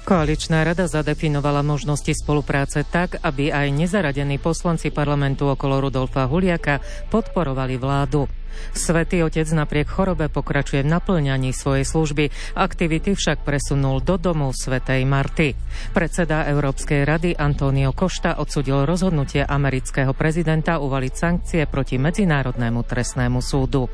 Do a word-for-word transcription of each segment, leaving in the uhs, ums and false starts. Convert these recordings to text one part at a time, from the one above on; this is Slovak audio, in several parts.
Koaličná rada zadefinovala možnosti spolupráce tak, aby aj nezaradení poslanci parlamentu okolo Rudolfa Huliaka podporovali vládu. Svätý Otec napriek chorobe pokračuje v napĺňaní svojej služby, aktivity však presunul do domu svätej Marty. Predseda Európskej rady Antonio Costa odsúdil rozhodnutie amerického prezidenta uvaliť sankcie proti Medzinárodnému trestnému súdu.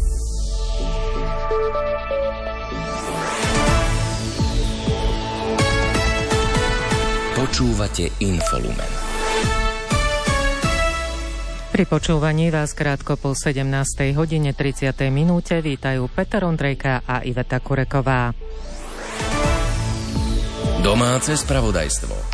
Počúvate Infolumen. Pri počúvaní vás krátko po sedemnástej hodine tridsiatej minúte vítajú Peter Ondrejka a Iveta Kureková. Domáce spravodajstvo.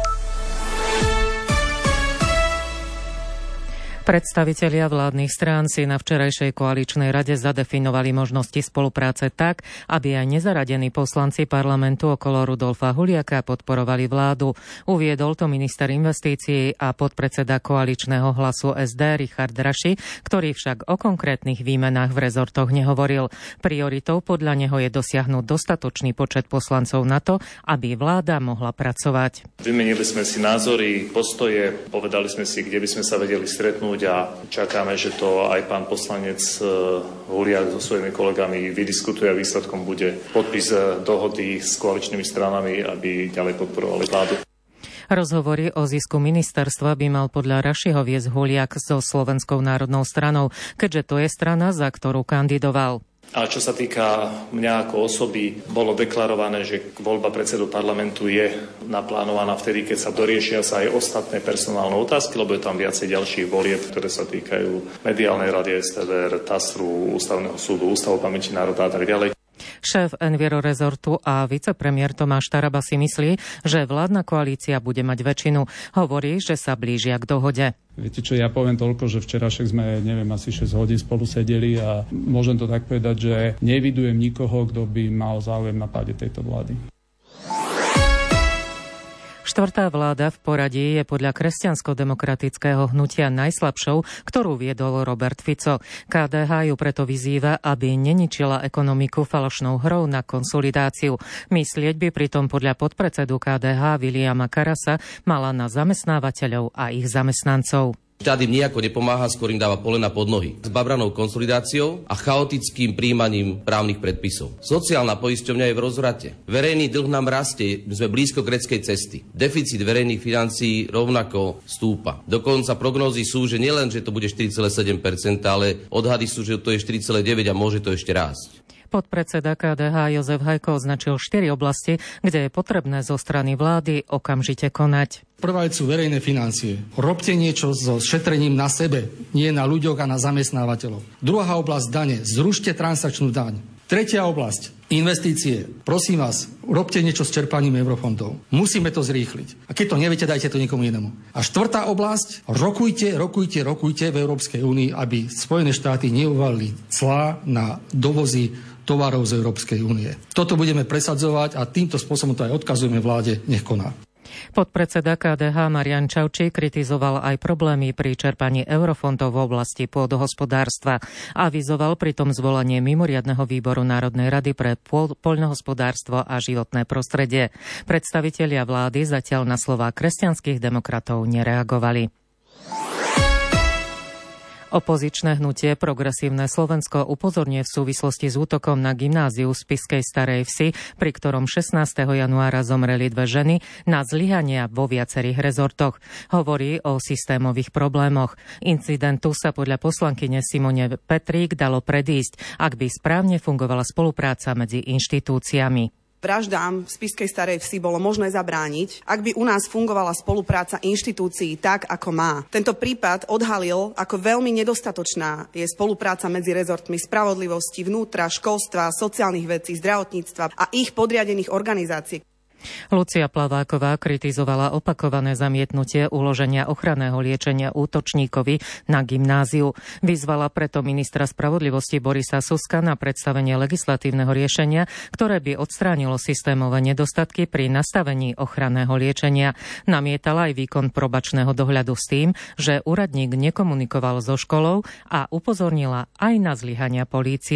Predstavitelia vládnych strán si na včerajšej koaličnej rade zadefinovali možnosti spolupráce tak, aby aj nezaradení poslanci parlamentu okolo Rudolfa Huliaka podporovali vládu. Uviedol to minister investícií a podpredseda koaličného Hlasu es dé Richard Raši, ktorý však o konkrétnych výmenách v rezortoch nehovoril. Prioritou podľa neho je dosiahnuť dostatočný počet poslancov na to, aby vláda mohla pracovať. Vymenili sme si názory, postoje, povedali sme si, kde by sme sa vedeli stretnúť a čakáme, že to aj pán poslanec Huliak so svojimi kolegami vydiskutuje a výsledkom bude podpis dohody s koaličnými stranami, aby ďalej podporovali vládu. Rozhovory o zisku ministerstva by mal podľa Rašiho viesť Huliak so Slovenskou národnou stranou, keďže to je strana, za ktorú kandidoval. A čo sa týka mňa ako osoby, bolo deklarované, že voľba predsedu parlamentu je naplánovaná vtedy, keď sa doriešia sa aj ostatné personálne otázky, lebo je tam viacej ďalších volieb, ktoré sa týkajú mediálnej rady es té vé er, TASRu, Ústavného súdu, Ústavu pamäti národa a tak ďalej. Šéf Enviro rezortu a vicepremiér Tomáš Taraba si myslí, že vládna koalícia bude mať väčšinu. Hovorí, že sa blížia k dohode. Viete čo, ja poviem toľko, že včera však sme, neviem, asi šesť hodín spolu sedeli a môžem to tak povedať, že nevidujem nikoho, kto by mal záujem na páde tejto vlády. Štvrtá vláda v poradí je podľa kresťansko-demokratického hnutia najslabšou, ktorú viedol Robert Fico. ká dé há ju preto vyzýva, aby neničila ekonomiku falošnou hrou na konsolidáciu. Myslieť by pritom podľa podpredsedu ká dé há Viliama Karasa mala na zamestnávateľov a ich zamestnancov. Štát im nejako nepomáha, skôr im dáva polena pod nohy. S babranou konsolidáciou a chaotickým príjmaním právnych predpisov. Sociálna poisťovňa je v rozvrate. Verejný dlh nám rastie, sme blízko gréckej cesty. Deficit verejných financií rovnako stúpa. Dokonca prognózy sú, že nielen, že to bude štyri celé sedem percenta, ale odhady sú, že to je štyri celé deväť percenta a môže to ešte rásť. Podpredseda ká dé há Jozef Hajko označil štyri oblasti, kde je potrebné zo strany vlády okamžite konať. Prvá sú verejné financie. Robte niečo so šetrením na sebe, nie na ľuďoch a na zamestnávateľov. Druhá oblasť dane. Zrušte transakčnú daň. Tretia oblasť. Investície. Prosím vás, robte niečo s čerpaním eurofondov. Musíme to zrýchliť. A keď to neviete, dajte to niekomu inému. A štvrtá oblasť. Rokujte, rokujte, rokujte v Európskej únii, aby Spojené štáty neuvalili clá na dovozy tovarov z Európskej únie. Toto budeme presadzovať a týmto spôsobom to aj odkazujeme vláde, nech koná. Podpredseda ká dé há Marian Čaučík kritizoval aj problémy pri čerpaní eurofondov v oblasti pôdohospodárstva. Avizoval pritom zvolanie mimoriadneho výboru Národnej rady pre poľnohospodárstvo a životné prostredie. Predstavitelia vlády zatiaľ na slová kresťanských demokratov nereagovali. Opozičné hnutie Progresívne Slovensko upozorňuje v súvislosti s útokom na gymnáziu v Spišskej Starej Vsi, pri ktorom šestnásteho januára zomreli dve ženy, na zlyhania vo viacerých rezortoch. Hovorí o systémových problémoch. Incidentu sa podľa poslankyne Simone Petrík dalo predísť, ak by správne fungovala spolupráca medzi inštitúciami. Vraždám v Spišskej Starej Vsi bolo možné zabrániť, ak by u nás fungovala spolupráca inštitúcií tak, ako má. Tento prípad odhalil, ako veľmi nedostatočná je spolupráca medzi rezortmi spravodlivosti, vnútra, školstva, sociálnych vecí, zdravotníctva a ich podriadených organizácií. Lucia Plaváková kritizovala opakované zamietnutie uloženia ochranného liečenia útočníkovi na gymnáziu. Vyzvala preto ministra spravodlivosti Borisa Suska na predstavenie legislatívneho riešenia, ktoré by odstránilo systémové nedostatky pri nastavení ochranného liečenia. Namietala aj výkon probačného dohľadu s tým, že úradník nekomunikoval so školou a upozornila aj na zlyhania polície.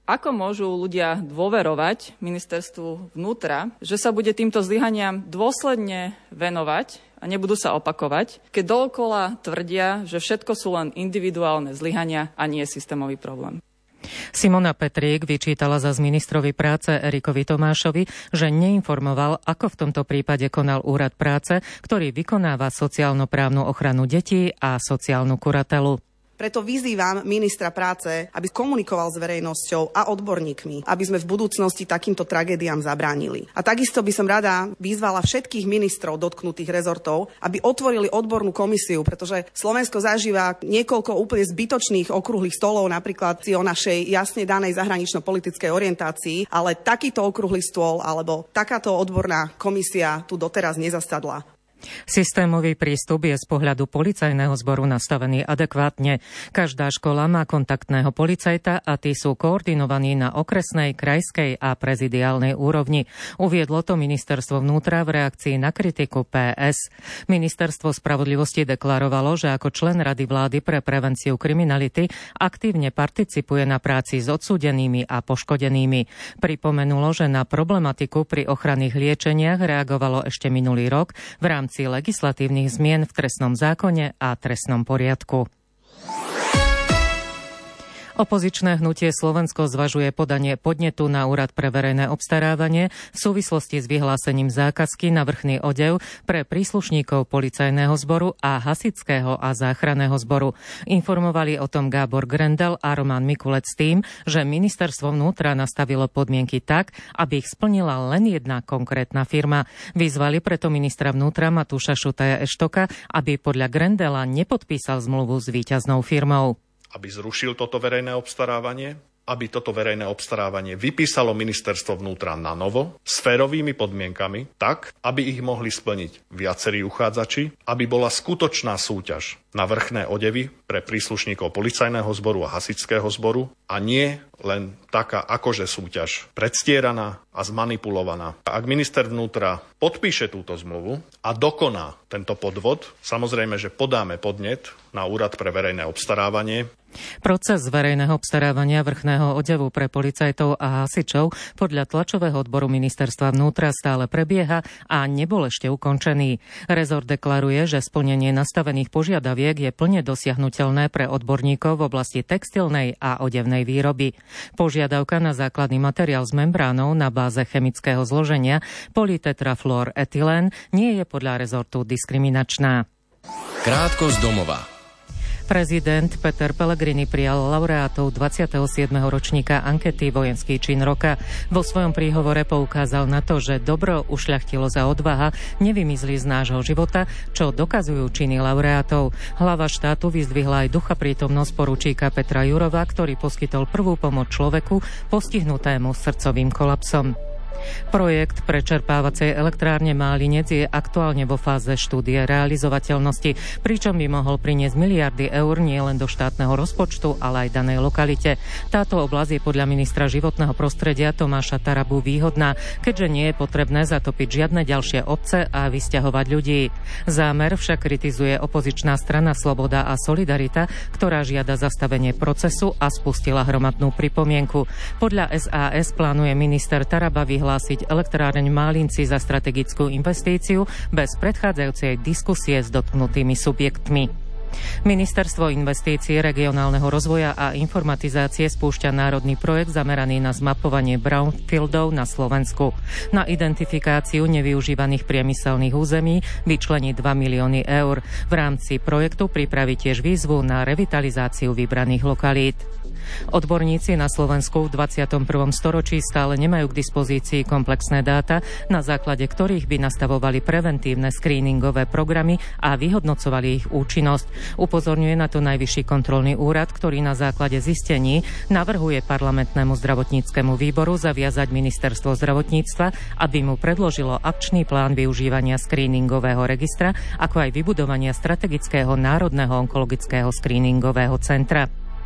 Ako môžu ľudia dôverovať ministerstvu vnútra, že sa bude týmto zlyhaniam dôsledne venovať a nebudú sa opakovať, keď dookola tvrdia, že všetko sú len individuálne zlyhania a nie systémový problém? Simona Petrík vyčítala za z ministrovi práce Erikovi Tomášovi, že neinformoval, ako v tomto prípade konal úrad práce, ktorý vykonáva sociálno-právnu ochranu detí a sociálnu kuratelu. Preto vyzývam ministra práce, aby komunikoval s verejnosťou a odborníkmi, aby sme v budúcnosti takýmto tragédiám zabránili. A takisto by som rada vyzvala všetkých ministrov dotknutých rezortov, aby otvorili odbornú komisiu, pretože Slovensko zažíva niekoľko úplne zbytočných okrúhlych stolov, napríklad o našej jasne danej zahranično-politickej orientácii, ale takýto okrúhly stôl alebo takáto odborná komisia tu doteraz nezasadla. Systémový prístup je z pohľadu policajného zboru nastavený adekvátne. Každá škola má kontaktného policajta a tí sú koordinovaní na okresnej, krajskej a prezidiálnej úrovni. Uviedlo to ministerstvo vnútra v reakcii na kritiku pé es. Ministerstvo spravodlivosti deklarovalo, že ako člen Rady vlády pre prevenciu kriminality aktívne participuje na práci s odsúdenými a poškodenými. Pripomenulo, že na problematiku pri ochranných liečeniach reagovalo ešte minulý rok v rámci legislatívnych zmien v trestnom zákone a trestnom poriadku. Opozičné hnutie Slovensko zvažuje podanie podnetu na Úrad pre verejné obstarávanie v súvislosti s vyhlásením zákazky na vrchný odev pre príslušníkov policajného zboru a hasičského a záchranného zboru. Informovali o tom Gábor Grendel a Roman Mikulec s tým, že ministerstvo vnútra nastavilo podmienky tak, aby ich splnila len jedna konkrétna firma. Vyzvali preto ministra vnútra Matúša Šutaja Eštoka, aby podľa Grendela nepodpísal zmluvu s víťaznou firmou. Aby zrušil toto verejné obstarávanie, aby toto verejné obstarávanie vypísalo ministerstvo vnútra na novo, s férovými podmienkami, tak, aby ich mohli splniť viacerí uchádzači, aby bola skutočná súťaž na vrchné odevy pre príslušníkov policajného zboru a hasičského zboru a nie len taká akože súťaž predstieraná a zmanipulovaná. Ak minister vnútra podpíše túto zmluvu a dokoná tento podvod, samozrejme, že podáme podnet na Úrad pre verejné obstarávanie. Proces verejného obstarávania vrchného odevu pre policajtov a hasičov podľa tlačového odboru ministerstva vnútra stále prebieha a nebol ešte ukončený. Rezort deklaruje, že splnenie nastavených požiadaviek je plne dosiahnuteľné pre odborníkov v oblasti textilnej a odevnej výroby. Požiadavka na základný materiál s membránou na báze chemického zloženia polytetrafluoretylén nie je podľa rezortu diskriminačná. Krátko z domova. Prezident Peter Pellegrini prijal laureátov dvadsiateho siedmeho ročníka ankety Vojenský čin roka. Vo svojom príhovore poukázal na to, že dobro, ušľachtilosť a odvaha nevymizli z nášho života, čo dokazujú činy laureátov. Hlava štátu vyzdvihla aj ducha prítomnosť poručíka Petra Jurova, ktorý poskytol prvú pomoc človeku postihnutému srdcovým kolapsom. Projekt prečerpávacej elektrárne Málinec je aktuálne vo fáze štúdie realizovateľnosti, pričom by mohol priniesť miliardy eur nielen do štátneho rozpočtu, ale aj danej lokalite. Táto oblasť je podľa ministra životného prostredia Tomáša Tarabu výhodná, keďže nie je potrebné zatopiť žiadne ďalšie obce a vysťahovať ľudí. Zámer však kritizuje opozičná strana Sloboda a Solidarita, ktorá žiada zastavenie procesu a spustila hromadnú pripomienku. Podľa es a es plánuje minister Taraba vyhlásiť hlásiť elektráreň Málinci za strategickú investíciu bez predchádzajúcej diskusie s dotknutými subjektmi. Ministerstvo investícií, regionálneho rozvoja a informatizácie spúšťa národný projekt zameraný na zmapovanie brownfieldov na Slovensku. Na identifikáciu nevyužívaných priemyselných území vyčlení dva milióny eur. V rámci projektu pripraví tiež výzvu na revitalizáciu vybraných lokalít. Odborníci na Slovensku v dvadsiatom prvom storočí stále nemajú k dispozícii komplexné dáta, na základe ktorých by nastavovali preventívne screeningové programy a vyhodnocovali ich účinnosť. Upozorňuje na to Najvyšší kontrolný úrad, ktorý na základe zistení navrhuje parlamentnému zdravotníckemu výboru zaviazať ministerstvo zdravotníctva, aby mu predložilo akčný plán využívania screeningového registra, ako aj vybudovania strategického národného onkologického screeningového centra.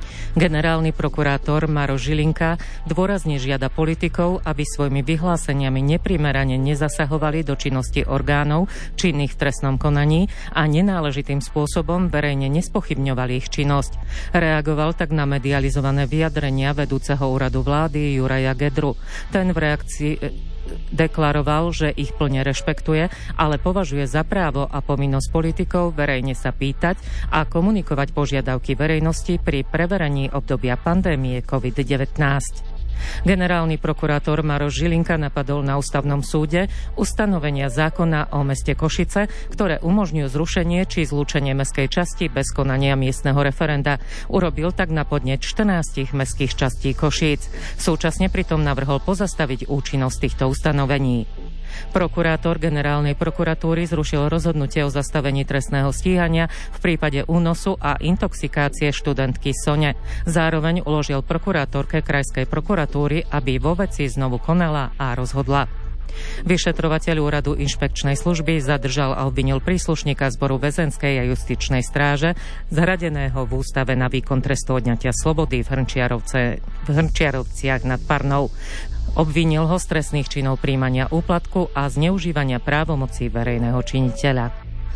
Generálny prokurátor Maroš Žilinka dôrazne žiada politikov, aby svojimi vyhláseniami neprimerane nezasahovali do činnosti orgánov činných v trestnom konaní a nenáležitým spôsobom verejne nespochybňovali ich činnosť. Reagoval tak na medializované vyjadrenia vedúceho úradu vlády Juraja Gedru. Ten v reakcii deklaroval, že ich plne rešpektuje, ale považuje za právo a povinnosť politikov verejne sa pýtať a komunikovať požiadavky verejnosti pri preverení obdobia pandémie covid devätnásť. Generálny prokurátor Maroš Žilinka napadol na ústavnom súde ustanovenia zákona o meste Košice, ktoré umožňujú zrušenie či zlúčenie mestskej časti bez konania miestneho referenda. Urobil tak na podnet štrnástich mestských častí Košíc. Súčasne pritom navrhol pozastaviť účinnosť týchto ustanovení. Prokurátor generálnej prokuratúry zrušil rozhodnutie o zastavení trestného stíhania v prípade únosu a intoxikácie študentky Sone. Zároveň uložil prokurátorke krajskej prokuratúry, aby vo veci znovu konala a rozhodla. Vyšetrovateľ úradu inšpekčnej služby zadržal a obvinil príslušníka zboru väzenskej a justičnej stráže zhradeného v ústave na výkon trestu odňatia slobody v, v Hrnčiarovciach nad Parnou. Obvinil ho z trestných činov prijímania úplatku a zneužívania právomocí verejného činiteľa.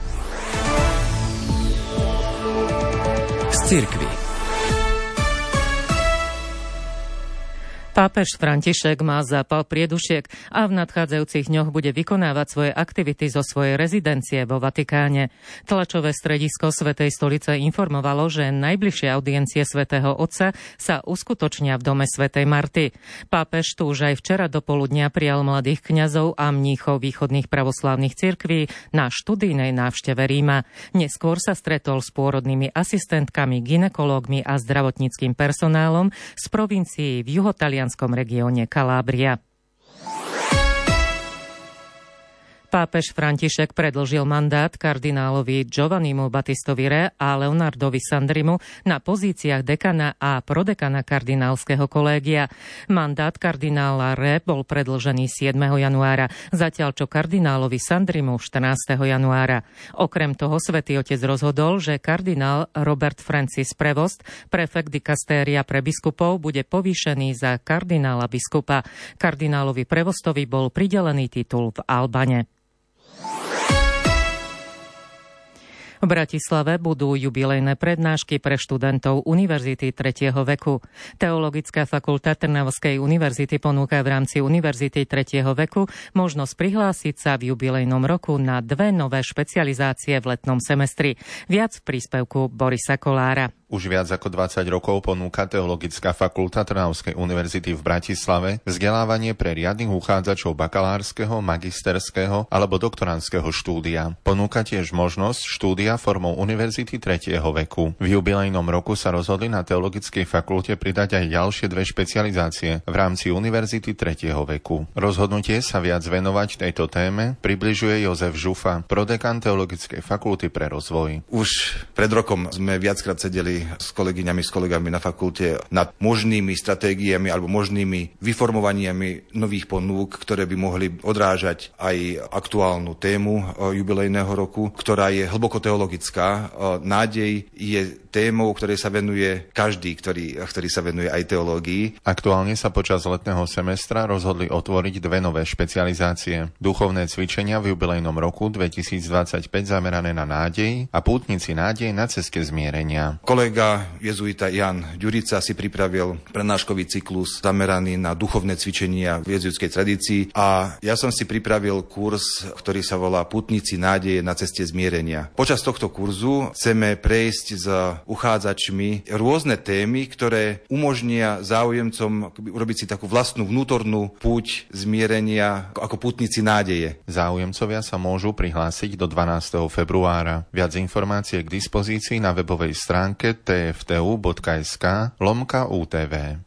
Z cirkvi. Pápež František má zápal priedušiek a v nadchádzajúcich dňoch bude vykonávať svoje aktivity zo svojej rezidencie vo Vatikáne. Tlačové stredisko Svätej stolice informovalo, že najbližšie audiencie Svätého Otca sa uskutočnia v dome svätej Marty. Pápež tu už aj včera do poludnia prijal mladých kňazov a mníchov východných pravoslávnych cirkví na študijnej návšteve Ríma. Neskôr sa stretol s pôrodnými asistentkami, gynekológmi a zdravotníckym personálom z provincií v juhotalianskom regióne Kalábria. Pápež František predĺžil mandát kardinálovi Giovannimu Battistovi Re a Leonardovi Sandrimu na pozíciách dekana a prodekana kardinálskeho kolégia. Mandát kardinála Re bol predĺžený siedmeho januára, zatiaľ čo kardinálovi Sandrimu štrnásteho januára. Okrem toho Svätý Otec rozhodol, že kardinál Robert Francis Prevost, prefekt dikastéria pre biskupov, bude povýšený za kardinála biskupa. Kardinálovi Prevostovi bol pridelený titul v Albane. V Bratislave budú jubilejné prednášky pre študentov Univerzity tretieho veku. Teologická fakulta Trnavskej univerzity ponúka v rámci Univerzity tretieho veku možnosť prihlásiť sa v jubilejnom roku na dve nové špecializácie v letnom semestri. Viac v príspevku Borisa Kolára. Už viac ako dvadsať rokov ponúka Teologická fakulta Trnavskej univerzity v Bratislave vzdelávanie pre riadnych uchádzačov bakalárskeho, magisterského alebo doktorandského štúdia. Ponúka tiež možnosť štúdia formou Univerzity tretieho veku. V jubilejnom roku sa rozhodli na Teologickej fakulte pridať aj ďalšie dve špecializácie v rámci Univerzity tretieho veku. Rozhodnutie sa viac venovať tejto téme približuje Jozef Žufa, prodekan Teologickej fakulty pre rozvoj. Už pred rokom sme viackrát sedeli s kolegyňami, s kolegami na fakulte nad možnými stratégiami alebo možnými vyformovaniami nových ponúk, ktoré by mohli odrážať aj aktuálnu tému jubilejného roku, ktorá je hlboko teologická. Nádej je témou, ktorej sa venuje každý, ktorý, ktorý sa venuje aj teológii. Aktuálne sa počas letného semestra rozhodli otvoriť dve nové špecializácie. Duchovné cvičenia v jubilejnom roku dvetisícdvadsaťpäť zamerané na nádej a pútnici nádej na ceste zmierenia. Kolega jezuita Jan Ďurica si pripravil prednáškový cyklus zameraný na duchovné cvičenia v jezuitskej tradícii a ja som si pripravil kurz, ktorý sa volá Pútnici nádeje na ceste zmierenia. Počas tohto kurzu chceme prejsť s uchádzačmi rôzne témy, ktoré umožnia záujemcom urobiť si takú vlastnú vnútornú púť zmierenia ako pútnici nádeje. Záujemcovia sa môžu prihlásiť do dvanásteho februára. Viac informácie k dispozícii na webovej stránke t f t u bodka es ka lomka ú té vé.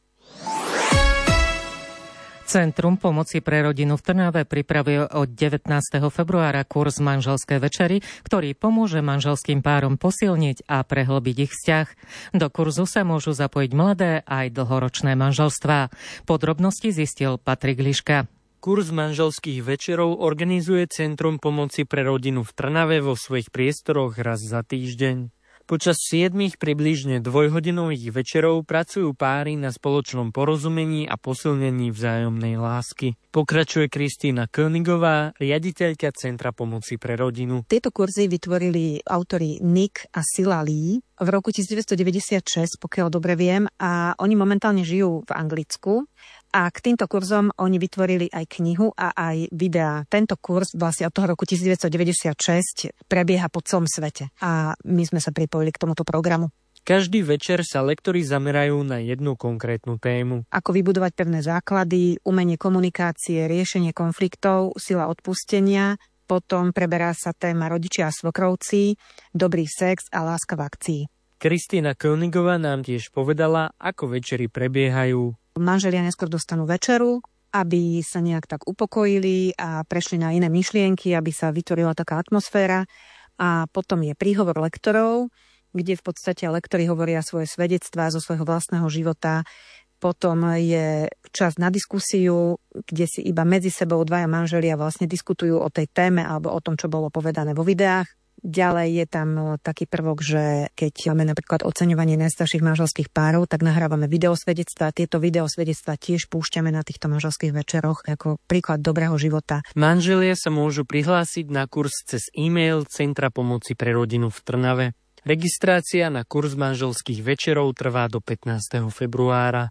Centrum pomoci pre rodinu v Trnave pripravuje od devätnásteho februára kurz manželské večery, ktorý pomôže manželským párom posilniť a prehlbiť ich vzťah. Do kurzu sa môžu zapojiť mladé aj dlhoročné manželstvá. Podrobnosti zistil Patrik Liška. Kurz manželských večerov organizuje Centrum pomoci pre rodinu v Trnave vo svojich priestoroch raz za týždeň. Počas siedmich približne dvojhodinových večerov pracujú páry na spoločnom porozumení a posilnení vzájomnej lásky. Pokračuje Kristína Königová, riaditeľka Centra pomoci pre rodinu. Tieto kurzy vytvorili autori Nick a Sila Lee v roku devätnásťstodeväťdesiatšesť, pokiaľ dobre viem, a oni momentálne žijú v Anglicku. A k týmto kurzom oni vytvorili aj knihu a aj videá. Tento kurz vlastne od toho roku devätnásťstodeväťdesiatšesť prebieha po celom svete. A my sme sa pripojili k tomuto programu. Každý večer sa lektori zamerajú na jednu konkrétnu tému. Ako vybudovať pevné základy, umenie komunikácie, riešenie konfliktov, sila odpustenia. Potom preberá sa téma rodičia a svokrovci, dobrý sex a láska v akcii. Kristína Königová nám tiež povedala, ako večery prebiehajú. Manželia neskôr dostanú večeru, aby sa nejak tak upokojili a prešli na iné myšlienky, aby sa vytvorila taká atmosféra. A potom je príhovor lektorov, kde v podstate lektori hovoria svoje svedectvá zo svojho vlastného života. Potom je čas na diskusiu, kde si iba medzi sebou dvaja manželia vlastne diskutujú o tej téme alebo o tom, čo bolo povedané vo videách. Ďalej je tam taký prvok, že keď máme napríklad oceňovanie najstarších manželských párov, tak nahrávame videosvedectvá. Tieto videosvedectvá tiež púšťame na týchto manželských večeroch ako príklad dobrého života. Manželia sa môžu prihlásiť na kurz cez e-mail Centra pomoci pre rodinu v Trnave. Registrácia na kurz manželských večerov trvá do pätnásteho februára.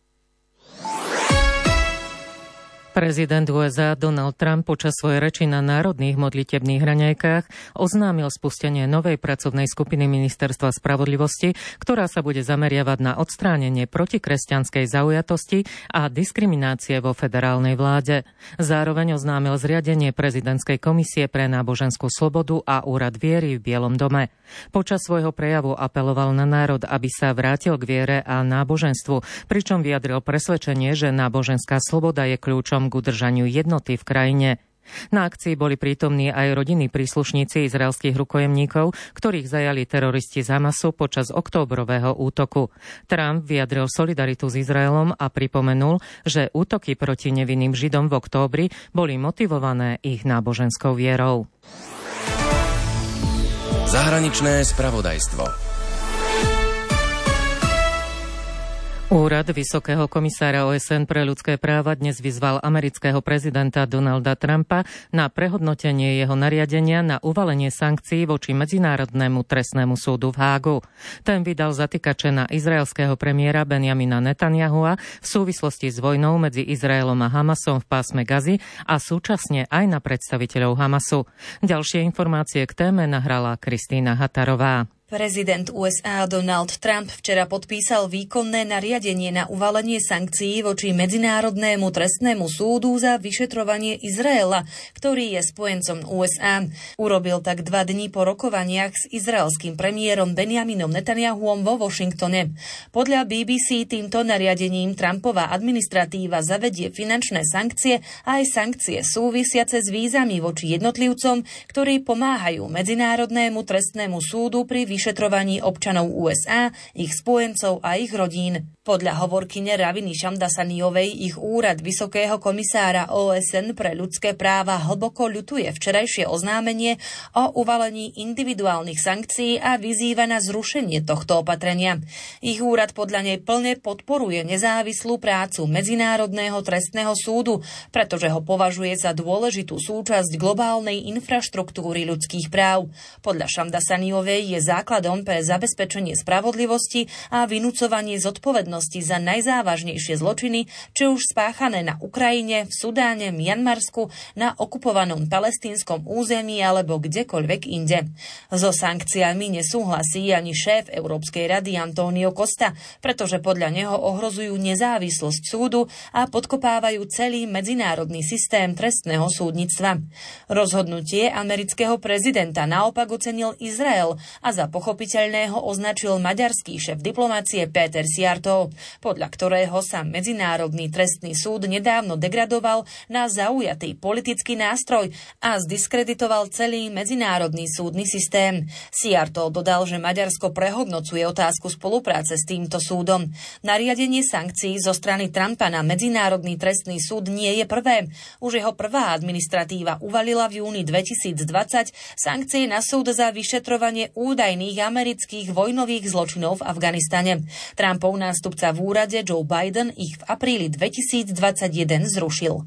Prezident ú es á Donald Trump počas svojej reči na národných modlitebných raňajkách oznámil spustenie novej pracovnej skupiny Ministerstva spravodlivosti, ktorá sa bude zameriavať na odstránenie protikresťanskej zaujatosti a diskriminácie vo federálnej vláde. Zároveň oznámil zriadenie prezidentskej komisie pre náboženskú slobodu a úrad viery v Bielom dome. Počas svojho prejavu apeloval na národ, aby sa vrátil k viere a náboženstvu, pričom vyjadril presvedčenie, že náboženská sloboda je kľúčom k udržaniu jednoty v krajine. Na akcii boli prítomní aj rodinní príslušníci izraelských rukojemníkov, ktorých zajali teroristi z Hamasu počas októbrového útoku. Trump vyjadril solidaritu s Izraelom a pripomenul, že útoky proti nevinným Židom v októbri boli motivované ich náboženskou vierou. Zahraničné spravodajstvo. Úrad Vysokého komisára ó es en pre ľudské práva dnes vyzval amerického prezidenta Donalda Trumpa na prehodnotenie jeho nariadenia na uvalenie sankcií voči Medzinárodnému trestnému súdu v Hágu. Ten vydal zatýkače na izraelského premiéra Benjamina Netanyahua v súvislosti s vojnou medzi Izraelom a Hamasom v pásme Gazy a súčasne aj na predstaviteľov Hamasu. Ďalšie informácie k téme nahrala Kristína Hatarová. Prezident ú es á Donald Trump včera podpísal výkonné nariadenie na uvalenie sankcií voči Medzinárodnému trestnému súdu za vyšetrovanie Izraela, ktorý je spojencom ú es á. Urobil tak dva dni po rokovaniach s izraelským premiérom Benjaminom Netanyahuom vo Washingtone. Podľa bé bé cé týmto nariadením Trumpova administratíva zavedie finančné sankcie a aj sankcie súvisiace s vízami voči jednotlivcom, ktorí pomáhajú Medzinárodnému trestnému súdu pri vyšetrovaní občanov ú es á, ich spojencov a ich rodín. Podľa hovorkyne Raviny Šamdasaniovej ich úrad Vysokého komisára ó es en pre ľudské práva hlboko ľutuje včerajšie oznámenie o uvalení individuálnych sankcií a vyzýva na zrušenie tohto opatrenia. Ich úrad podľa nej plne podporuje nezávislú prácu Medzinárodného trestného súdu, pretože ho považuje za dôležitú súčasť globálnej infraštruktúry ľudských práv. Podľa Šamdasaniovej je základom pre zabezpečenie spravodlivosti a vynúcovanie zodpovednosti za najzávažnejšie zločiny, či už spáchané na Ukrajine, v Sudáne, Mianmarsku, na okupovanom palestínskom území alebo kdekoľvek inde. So sankciami nesúhlasí ani šéf Európskej rady Antonio Costa, pretože podľa neho ohrozujú nezávislosť súdu a podkopávajú celý medzinárodný systém trestného súdnictva. Rozhodnutie amerického prezidenta naopak ocenil Izrael a za pochopiteľného označil maďarský šéf diplomácie Péter Szijjártó, podľa ktorého sa Medzinárodný trestný súd nedávno degradoval na zaujatý politický nástroj a zdiskreditoval celý medzinárodný súdny systém. Szijjártó dodal, že Maďarsko prehodnocuje otázku spolupráce s týmto súdom. Nariadenie sankcií zo strany Trumpa na Medzinárodný trestný súd nie je prvé. Už jeho prvá administratíva uvalila v júni dvetisícdvadsať sankcie na súd za vyšetrovanie údajných spáchaných amerických vojnových zločinov v Afganistane. Trumpov nástupca v úrade Joe Biden ich v apríli dvetisícdvadsaťjeden zrušil.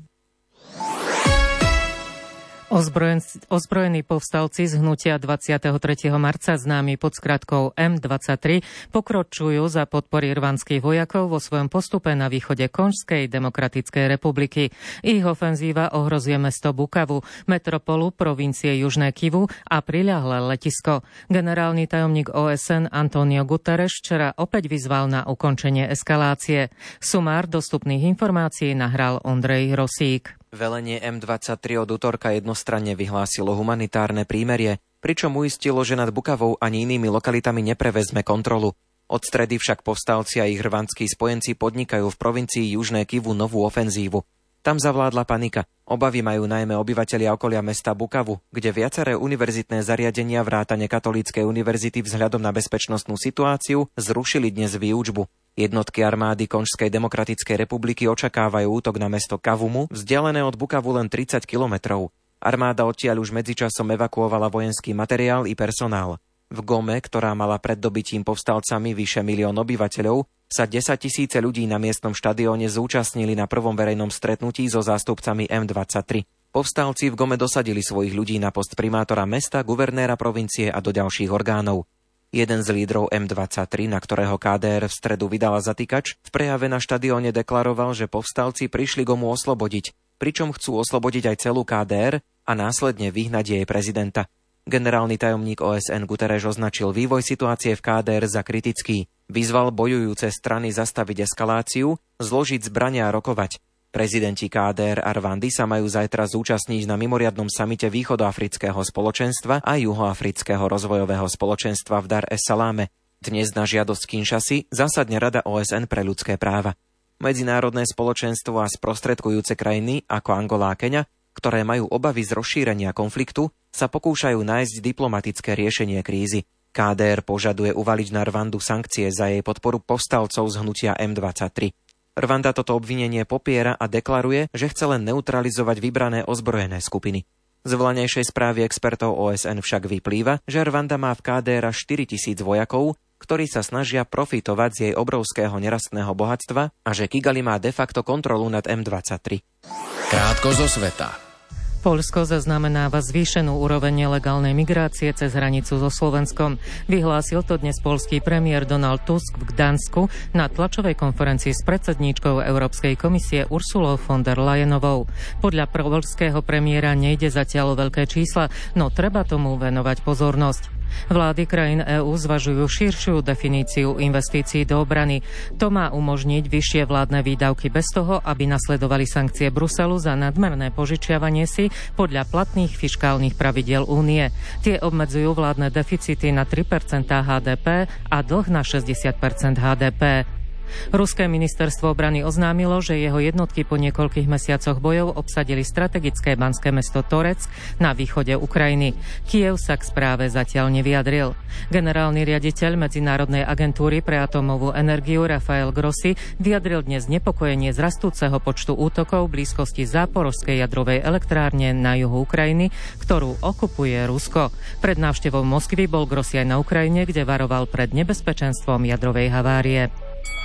Ozbrojen, ozbrojení povstalci z hnutia dvadsiateho tretieho marca známi pod skratkou em dvadsaťtri pokročujú za podpory rwandských vojakov vo svojom postupe na východe Konžskej demokratickej republiky. Ich ofenzíva ohrozuje mesto Bukavu, metropolu provincie Južné Kivu a priľahlé letisko. Generálny tajomník ó es en Antonio Guterres včera opäť vyzval na ukončenie eskalácie. Sumár dostupných informácií nahral Ondrej Rosík. Velenie em dvadsaťtri od utorka jednostranne vyhlásilo humanitárne prímerie, pričom uistilo, že nad Bukavou ani inými lokalitami neprevezme kontrolu. Od stredy však povstalci a ich rwandskí spojenci podnikajú v provincii Južné Kivu novú ofenzívu. Tam zavládla panika. Obavy majú najmä obyvatelia okolia mesta Bukavu, kde viaceré univerzitné zariadenia vrátane Katolíckej univerzity vzhľadom na bezpečnostnú situáciu zrušili dnes výučbu. Jednotky armády Konžskej demokratickej republiky očakávajú útok na mesto Kavumu, vzdialené od Bukavu len tridsať kilometrov. Armáda odtiaľ už medzičasom evakuovala vojenský materiál i personál. V Gome, ktorá mala pred dobytím povstalcami vyše milión obyvateľov, sa desaťtisíce ľudí na miestnom štadióne zúčastnili na prvom verejnom stretnutí so zástupcami em dvadsaťtri. Povstalci v Gome dosadili svojich ľudí na post primátora mesta, guvernéra provincie a do ďalších orgánov. Jeden z lídrov em dvadsaťtri, na ktorého ká dé er v stredu vydala zatýkač, v prejave na štadióne deklaroval, že povstalci prišli Gomu oslobodiť, pričom chcú oslobodiť aj celú ká dé er a následne vyhnať jej prezidenta. Generálny tajomník ó es en Guterres označil vývoj situácie v ká dé er za kritický. Vyzval bojujúce strany zastaviť eskaláciu, zložiť zbrania a rokovať. Prezidenti ká dé er a Rwandy sa majú zajtra zúčastniť na mimoriadnom samite Východoafrického spoločenstva a Juhoafrického rozvojového spoločenstva v Dar es Saláme. Dnes na žiadosť Kinshasy zasadne Rada ó es en pre ľudské práva. Medzinárodné spoločenstvo a sprostredkujúce krajiny ako Angola a Keňa, ktoré majú obavy z rozšírenia konfliktu, sa pokúšajú nájsť diplomatické riešenie krízy. ká dé er požaduje uvaliť na Rwandu sankcie za jej podporu povstalcov z hnutia em dvadsaťtri. Rwanda toto obvinenie popiera a deklaruje, že chce len neutralizovať vybrané ozbrojené skupiny. Z volanejšej správy expertov ó es en však vyplýva, že Rwanda má v ká dé er štyritisíc vojakov, ktorí sa snažia profitovať z jej obrovského nerastného bohatstva a že Kigali má de facto kontrolu nad em dvadsaťtri. Krátko zo sveta. Poľsko zaznamenáva zvýšenú úroveň nelegálnej migrácie cez hranicu so Slovenskom. Vyhlásil to dnes poľský premiér Donald Tusk v Gdansku na tlačovej konferencii s predsedníčkou Európskej komisie Ursulou von der Leyenovou. Podľa poľského premiéra nejde zatiaľ o veľké čísla, no treba tomu venovať pozornosť. Vlády krajín EÚ zvažujú širšiu definíciu investícií do obrany. To má umožniť vyššie vládne výdavky bez toho, aby nasledovali sankcie Bruselu za nadmerné požičiavanie si podľa platných fiškálnych pravidiel únie. Tie obmedzujú vládne deficity na tri percentá há dé pé a dlh na šesťdesiat percent há dé pé. Ruské ministerstvo obrany oznámilo, že jeho jednotky po niekoľkých mesiacoch bojov obsadili strategické banské mesto Toreck na východe Ukrajiny. Kyjev sa k správe zatiaľ nevyjadril. Generálny riaditeľ Medzinárodnej agentúry pre atómovú energiu Rafael Grossi vyjadril dnes znepokojenie z rastúceho počtu útokov v blízkosti Záporožskej jadrovej elektrárne na juhu Ukrajiny, ktorú okupuje Rusko. Pred návštevou Moskvy bol Grossi aj na Ukrajine, kde varoval pred nebezpečenstvom jadrovej havárie.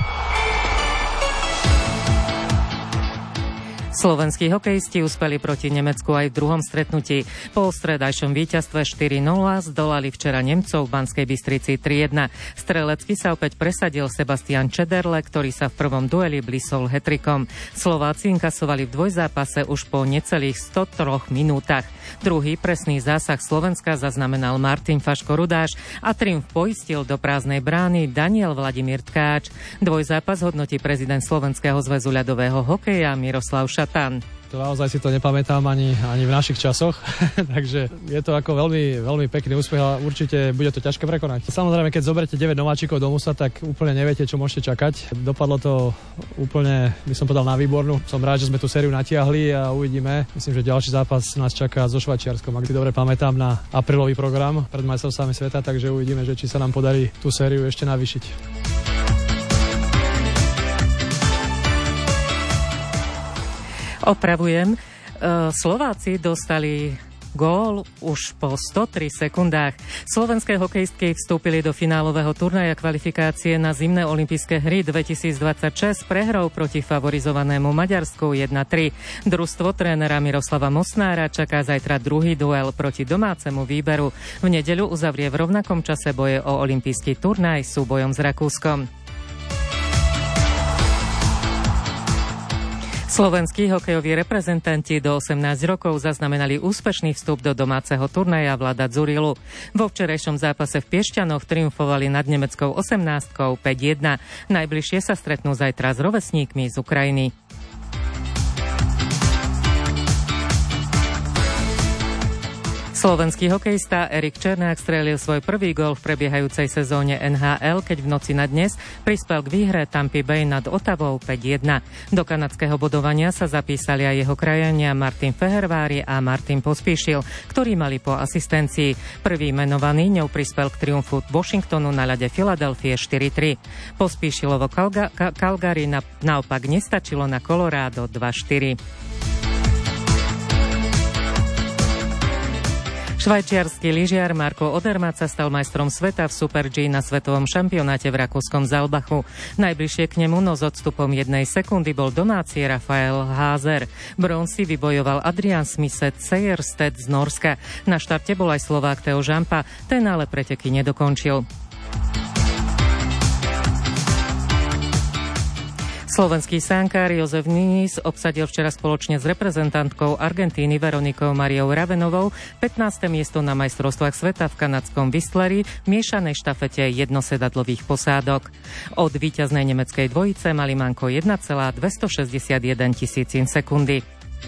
Slovenskí hokejisti uspeli proti Nemecku aj v druhom stretnutí. Po stredajšom víťazstve štyri nula zdolali včera Nemcov v Banskej Bystrici tri jedna. Strelecky sa opäť presadil Sebastian Čederle, ktorý sa v prvom dueli blisol hetrikom. Slováci inkasovali v dvojzápase už po necelých sto troch minútach. Druhý presný zásah Slovenska zaznamenal Martin Faško-Rudáš a triumf poistil do prázdnej brány Daniel Vladimír Tkáč. Dvojzápas hodnotí prezident Slovenského zväzu ľadového hokeja Miroslav Šatan. To naozaj si to nepamätám ani, ani v našich časoch, takže je to ako veľmi, veľmi pekný úspech a určite bude to ťažké prekonať. Samozrejme, keď zoberiete deväť nováčikov do musa, tak úplne neviete, čo môžete čakať. Dopadlo to úplne, by som povedal, na výbornú. Som rád, že sme tú sériu natiahli a uvidíme. Myslím, že ďalší zápas nás čaká so Švajčiarskom. Ak si dobre pamätám na aprílový program pred majstrovstvami sveta, takže uvidíme, že či sa nám podarí tú sériu ešte navýšiť. Opravujem. Slováci dostali Gól už po sto tri sekundách. Slovenské hokejistky vstúpili do finálového turnaja kvalifikácie na zimné olympijské hry dvetisícdvadsaťšesť prehrou proti favorizovanému Maďarsku jedna tri. Družstvo trénera Miroslava Mosnára čaká zajtra druhý duel proti domácemu výberu. V nedeľu uzavrie v rovnakom čase boje o olympijský turnaj súbojom s Rakúskom. Slovenskí hokejoví reprezentanti do osemnásť rokov zaznamenali úspešný vstup do domáceho turnaja Vlada Dzurilu. Vo včerajšom zápase v Piešťanoch triumfovali nad nemeckou osemnástkou päť jedna. Najbližšie sa stretnú zajtra s rovesníkmi z Ukrajiny. Slovenský hokejista Erik Černák strelil svoj prvý gól v prebiehajúcej sezóne en há el, keď v noci na dnes prispel k výhre Tampa Bay nad Ottawou päť jedna. Do kanadského bodovania sa zapísali aj jeho krajania Martin Fehervári a Martin Pospíšil, ktorí mali po asistencii. Prvý menovaný ňou prispel k triumfu Washingtonu na ľade Filadelfie štyri tri. Pospíšilovo Calga- Calgary na- naopak nestačilo na Colorado dva štyri. Švajčiarsky lyžiar Marko Odermatt sa stal majstrom sveta v Super G na svetovom šampionáte v rakúskom Zalbachu. Najbližšie k nemu, no s odstupom jednej sekundy, bol domáci Rafael Házer. Bronz si vybojoval Adrian Smisset Sejerstedt z Norska. Na štarte bol aj Slovák Teo Žampa, ten ale preteky nedokončil. Slovenský sánkár Jozef Niniz obsadil včera spoločne s reprezentantkou Argentíny Veronikou Mariou Ravenovou pätnáste miesto na majstrovstvách sveta v kanadskom Whistleri v miešanej štafete jednosedadlových posádok. Od víťaznej nemeckej dvojice mali manko jeden celá dvestošesťdesiatjeden tisícin sekundy.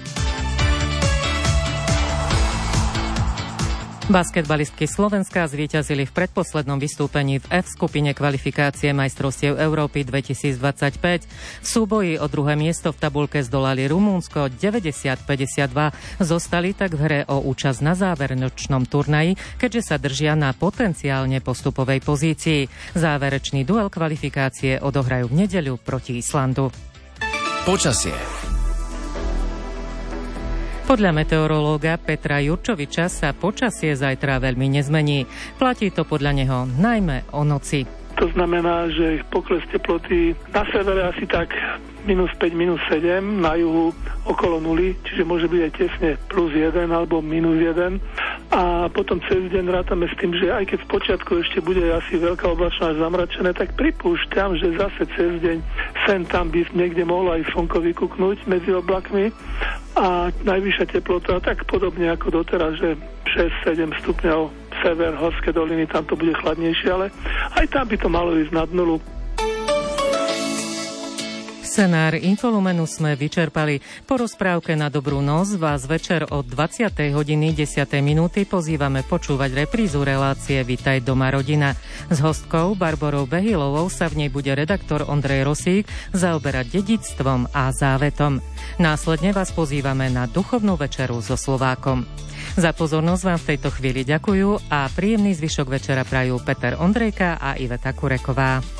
Basketbalistky Slovenska zvíťazili v predposlednom vystúpení v F skupine kvalifikácie majstrovstiev Európy dvetisícdvadsaťpäť. V súboji o druhé miesto v tabuľke zdolali Rumúnsko deväťdesiat päťdesiatdva. Zostali tak v hre o účasť na záverečnom turnaji, keďže sa držia na potenciálne postupovej pozícii. Záverečný duel kvalifikácie odohrajú v nedeľu proti Islandu. Počasie. Podľa meteorológa Petra Jurčoviča sa počasie zajtra veľmi nezmení. Platí to podľa neho najmä o noci. To znamená, že pokles teploty na severe asi tak minus päť, minus sedem, na juhu okolo nuly, čiže môže byť aj tesne plus jeden alebo minus jeden. A potom cez deň rátame s tým, že aj keď v počiatku ešte bude asi veľká oblačnosť zamračené, tak pripúšťam, že zase cez deň sem tam by niekde mohlo aj slnko vykuknúť medzi oblakmi a najvyššia teplota tak podobne ako doteraz, že šesť sedem stupňov sever, horské doliny, tam to bude chladnejšie, ale aj tam by to malo ísť nad nulu. Scenár Infolumenu sme vyčerpali. Po rozprávke na dobrú noc vás večer od dvadsiatej hodiny desať minúty pozývame počúvať reprízu relácie Vitaj doma rodina. S hostkou Barborou Behilovou sa v nej bude redaktor Ondrej Rosík zaoberať dedičstvom a závetom. Následne vás pozývame na duchovnú večeru so Slovákom. Za pozornosť vám v tejto chvíli ďakujú a príjemný zvyšok večera prajú Peter Ondrejka a Iveta Kureková.